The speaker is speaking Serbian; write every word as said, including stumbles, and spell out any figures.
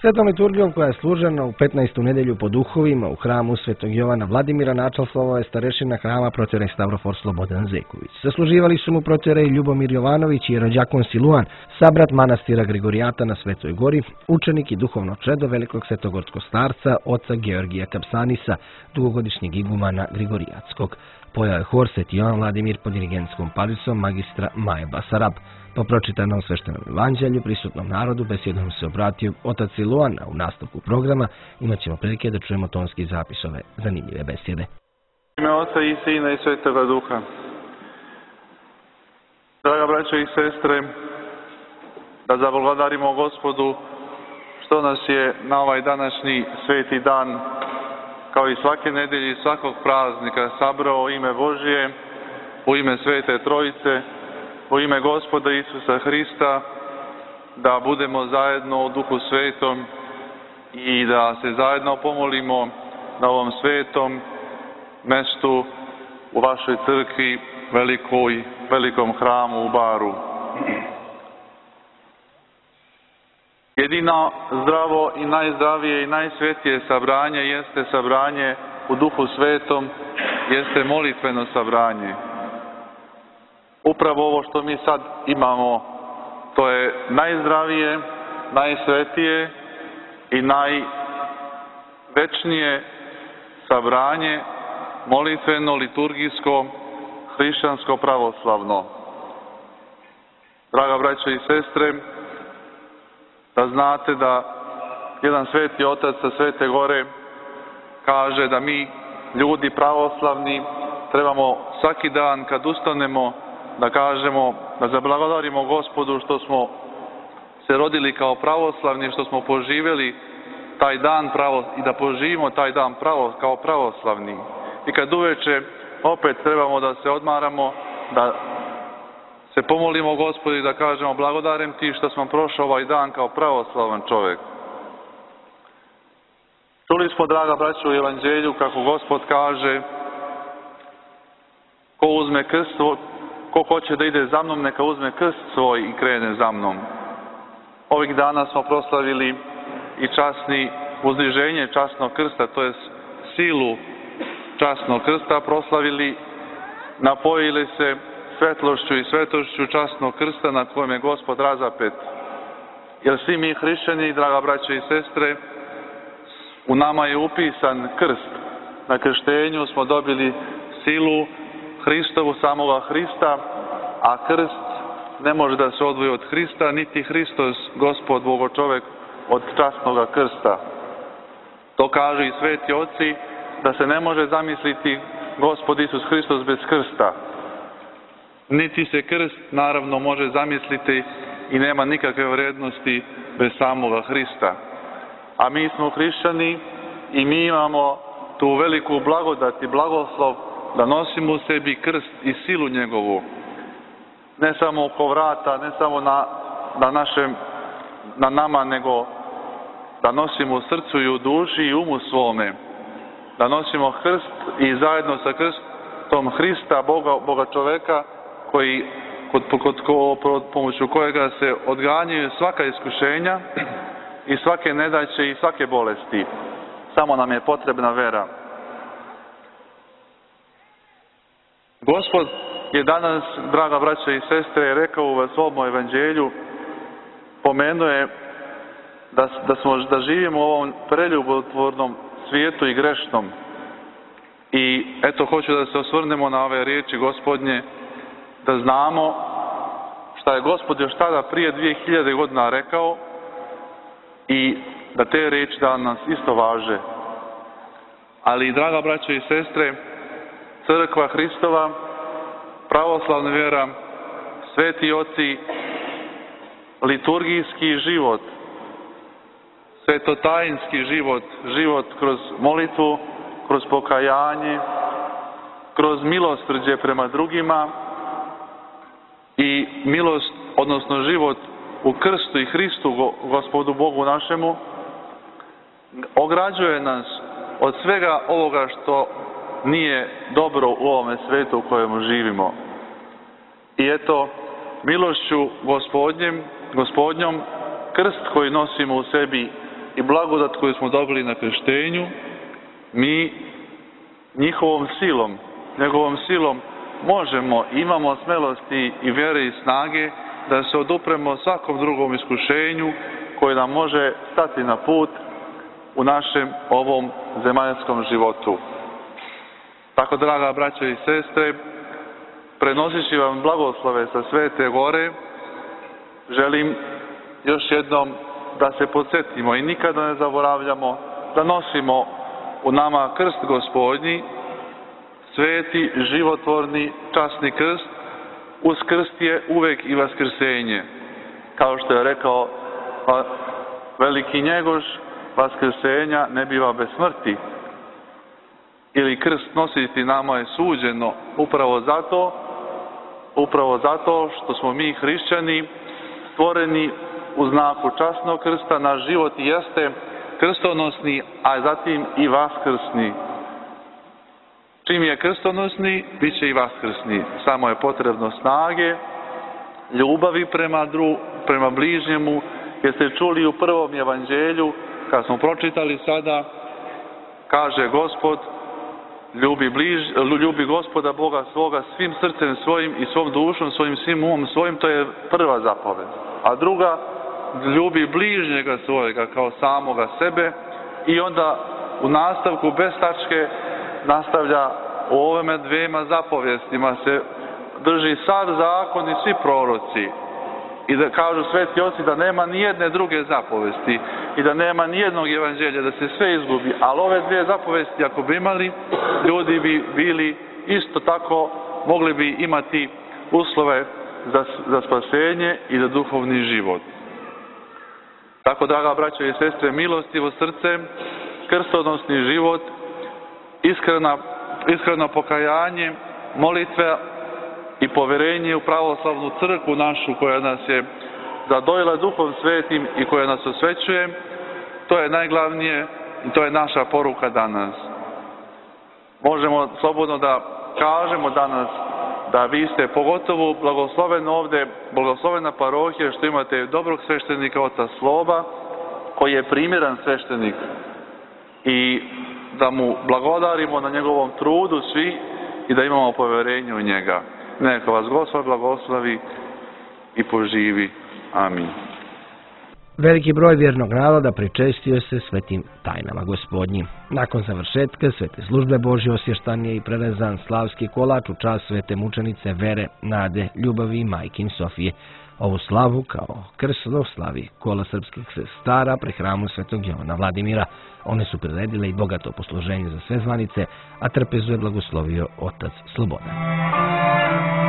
Svetom liturgijom koja je služena u petnaestu nedelju po duhovima u hramu Svetog Jovana Vladimira načastvovao je starešina hrama proterej Stavrofor Slobodan Zeković. Zasluživali su mu proterej Ljubomir Jovanović i rođakon Siluan, sabrat manastira Grigorijata na Svetoj gori, učenik i duhovno čedo velikog svetogorskog starca oca Georgija Kapsanisa, dugogodišnjeg igumana Grigorijatskog. Pojao je hor Sveti Jovan Vladimir pod dirigentskom palicom magistra Maje Basarab. Po pročitanom sveštenom evanđelju prisutnom narodu besedom se obratio otac Siluan, a u nastavku programa imat ćemo prilike da čujemo tonski zapis ove zanimljive besede. Ime Oca i Sina i Svetoga Duha. Draga braćo i sestre, da zablagodarimo Gospodu što nas je na ovaj današnji sveti dan, kao i svake nedelje i svakog praznika, sabrao ime Božije, u ime Svete Trojice, u ime Gospoda Isusa Hrista, da budemo zajedno u Duhu Svetom i da se zajedno pomolimo na ovom svetom mestu u vašoj crkvi, velikoj, velikom hramu u Baru. Jedino zdravo i najzdravije i najsvetije sabranje jeste sabranje u Duhu Svetom, jeste molitveno sabranje. Upravo ovo što mi sad imamo, to je najzdravije, najsvetije i največnije sabranje, molitveno, liturgijsko, hrišćansko, pravoslavno. Draga braćo i sestre, da znate da jedan sveti otac sa Svete Gore kaže da mi, ljudi pravoslavni, trebamo svaki dan kad ustanemo da kažemo, da zablagodarimo Gospodu što smo se rodili kao pravoslavni, što smo poživjeli taj dan pravo i da poživimo taj dan pravo, kao pravoslavni. I kad uveče opet trebamo da se odmaramo, da se pomolimo Gospodu i da kažemo blagodarim ti što smo prošao ovaj dan kao pravoslavan čovjek. Čuli smo, draga braćo, u Evanđelju kako Gospod kaže: ko uzme krst, ko hoće da ide za mnom, neka uzme krst svoj i krene za mnom. Ovih dana smo proslavili i časni uzdiženje časnog krsta, to je silu časnog krsta proslavili, napojili se svetlošću i svetošću časnog krsta na kojem je Gospod razapet. Jer svi mi hrišćani, draga braćo i sestre, u nama je upisan krst. Na krštenju smo dobili silu Hristovu, samoga Hrista, a krst ne može da se odvoji od Hrista, niti Hristos, Gospod, Bogočovek, od časnoga krsta. To kažu i sveti oci, da se ne može zamisliti Gospod Isus Hristos bez krsta. Niti se krst, naravno, može zamisliti i nema nikakve vrednosti bez samoga Hrista. A mi smo hrišćani i mi imamo tu veliku blagodat i blagoslov da nosimo u sebi krst i silu njegovu. Ne samo oko vrata, ne samo na, na, našem, na nama, nego da nosimo u srcu i u duši i umu svome. Da nosimo krst i zajedno sa krstom Hrista, Boga, Boga čoveka, koji, kod, kod, kod pomoću kojega se odganjaju svaka iskušenja i svake nedaće i svake bolesti. Samo nam je potrebna vera. Gospod je danas, draga braća i sestre, rekao u svom evanđelju, pomenuo je da, da, smo, da živimo u ovom preljubotvornom svijetu i grešnom. I eto, hoću da se osvrnemo na ove riječi Gospodnje, da znamo šta je Gospod još tada prije dvije hiljade godina rekao i da te riječi danas isto važe. Ali, draga braćo i sestre, Crkva Hristova, pravoslavna vjera, sveti oci, liturgijski život, svetotajinski život, život kroz molitvu, kroz pokajanje, kroz milosrđe prema drugima i milost, odnosno život u krstu i Hristu, Gospodu Bogu našemu, ograđuje nas od svega ovoga što nije dobro u ovome svetu u kojem živimo. I eto, milošću Gospodnjem, Gospodnjom, krst koji nosimo u sebi i blagodat koju smo dobili na krštenju, mi njihovom silom, njegovom silom možemo, imamo smelosti i vjere i snage da se odupremo svakom drugom iskušenju koje nam može stati na put u našem ovom zemaljskom životu. Tako, draga braćo i sestre, prenoseći vam blagoslove sa Svete Gore, želim još jednom da se podsjetimo i nikada ne zaboravljamo da nosimo u nama krst Gospodnji, sveti, životvorni, časni krst. Uz krst je uvek i vaskrsenje. Kao što je rekao veliki Njegoš, vaskrsenja ne biva bez smrti. Ili krst nositi nama je suđeno upravo zato, upravo zato što smo mi hrišćani stvoreni u znaku časnog krsta. Naš život jeste krstonosni, a zatim i vaskrsni. Čim je krstonosni, bit će i vaskrsni. Samo je potrebno snage, ljubavi prema, dru, prema bližnjemu, jer ste čuli u prvom evanđelju, kad smo pročitali sada, kaže Gospod, ljubi, bliž, ljubi Gospoda Boga svoga svim srcem svojim i svom dušom svojim, svim umom svojim, to je prva zapoved. A druga, ljubi bližnjega svojega kao samoga sebe, i onda u nastavku bez tačke nastavlja u ovome dvema zapovjestima se drži sad zakon i svi proroci, i da kažu sveti oci da nema ni jedne druge zapovesti i da nema ni jednog evanđelja, da se sve izgubi, ali ove dvije zapovesti ako bi imali, ljudi bi bili isto tako, mogli bi imati uslove za, za spasenje i za duhovni život. Tako, draga braćo i sestre, milostivo srce, krstonosni život, iskrena, iskreno pokajanje, molitve i poverenje u pravoslavnu crkvu našu koja nas je zadojila Duhom Svetim i koja nas osvećuje, to je najglavnije i to je naša poruka danas. Možemo slobodno da kažemo danas da vi ste pogotovo blagosloveni ovdje, blagoslovena parohija što imate dobrog sveštenika oca Sloba, koji je primjeran sveštenik, i da mu blagodarimo na njegovom trudu svi i da imamo povjerenje u njega. Neka vas Gospod blagoslovi i poživi. Amin. Veliki broj vjernog naroda pričestio se svetim tajnama Gospodnjim. Nakon završetka svete službe Božje osvještan je i prerezan slavski kolač u čast svete mučenice Vere, Nade, Ljubavi i majkin Sofije. Ovu slavu kao krsno slavi kola srpskih sestara pri hramu Svetog Jovana Vladimira. One su priredile i bogato posluženje za sve zvanice, a trpezu je blagoslovio otac Slobodan.